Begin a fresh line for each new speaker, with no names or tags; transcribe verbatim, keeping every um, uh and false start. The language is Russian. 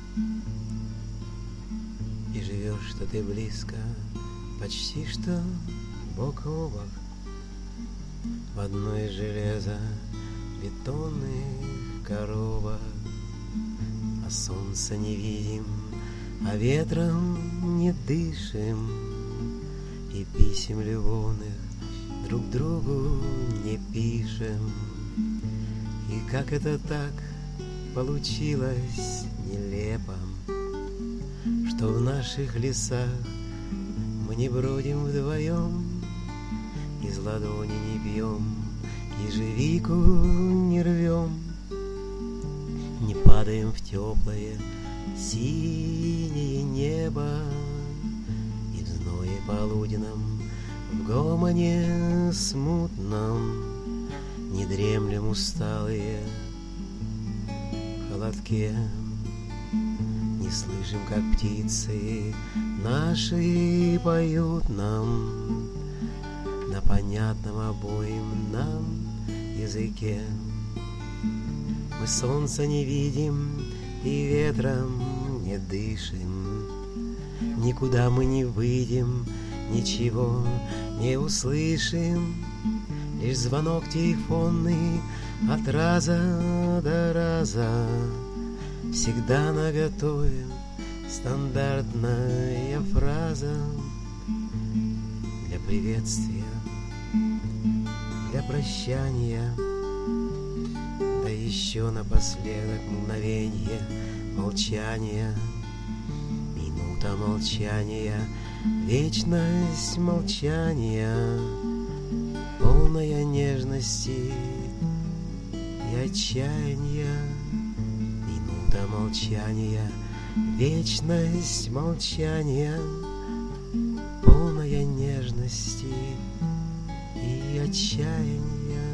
И живешь-то ты близко, почти что бок о бок, в одной из железобетонных коробок. А солнца не видим, а ветром не дышим, и писем любовных друг другу не пишем. И как это так получилось нелепо, что в наших лесах мы не бродим вдвоем, из ладони не пьем, ежевику не рвем, не падаем в теплое синее небо, и в зное полуденном, в гомоне смутном не дремлем усталые в холодке. Не слышим, как птицы наши поют нам на понятном обоим нам языке. Мы солнца не видим и ветром не дышим, никуда мы не выйдем, ничего не услышим, лишь звонок телефонный от раза до раза, всегда наготове стандартная фраза для приветствия, для прощания, да еще напоследок мгновенье молчания, минута молчания, вечность молчания, полная нежности и отчаяния. Минута молчания, вечность молчания, полная нежности и отчаяния.